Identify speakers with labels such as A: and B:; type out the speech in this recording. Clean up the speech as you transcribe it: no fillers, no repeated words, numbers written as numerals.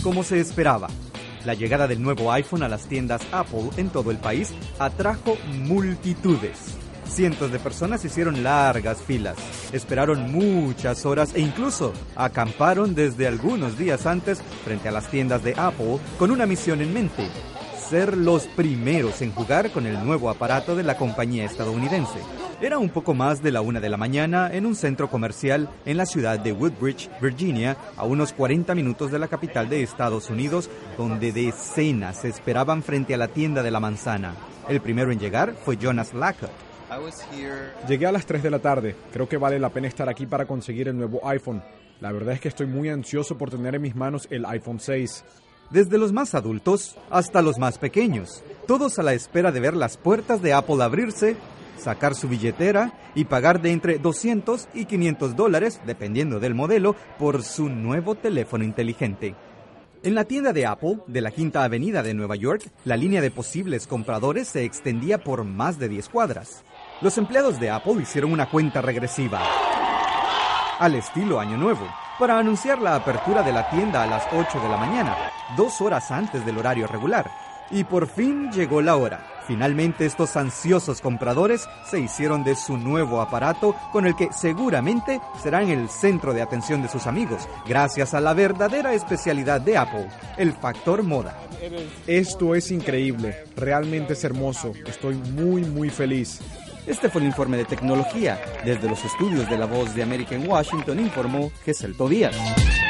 A: como se esperaba. La llegada del nuevo iPhone a las tiendas Apple en todo el país atrajo multitudes. Cientos de personas hicieron largas filas, esperaron muchas horas e incluso acamparon desde algunos días antes frente a las tiendas de Apple con una misión en mente: ser los primeros en jugar con el nuevo aparato de la compañía estadounidense. Era un poco más de la 1 de la mañana en un centro comercial en la ciudad de Woodbridge, Virginia, a unos 40 minutos de la capital de Estados Unidos, donde decenas se esperaban frente a la tienda de la manzana. El primero en llegar fue Jonas Lackett.
B: Llegué a las 3 de la tarde. Creo que vale la pena estar aquí para conseguir el nuevo iPhone. La verdad es que estoy muy ansioso por tener en mis manos el iPhone 6.
A: Desde los más adultos hasta los más pequeños, todos a la espera de ver las puertas de Apple abrirse, sacar su billetera y pagar de entre $200 y $500, dependiendo del modelo, por su nuevo teléfono inteligente. En la tienda de Apple, de la Quinta Avenida de Nueva York, la línea de posibles compradores se extendía por más de 10 cuadras. Los empleados de Apple hicieron una cuenta regresiva, al estilo Año Nuevo, para anunciar la apertura de la tienda a las 8 de la mañana, 2 horas antes del horario regular. Y por fin llegó la hora. Finalmente estos ansiosos compradores se hicieron de su nuevo aparato, con el que seguramente serán el centro de atención de sus amigos, gracias a la verdadera especialidad de Apple, el factor moda.
B: Esto es increíble, realmente es hermoso, estoy muy feliz.
A: Este fue el informe de tecnología. Desde los estudios de La Voz de América en Washington informó Gesell Tobías.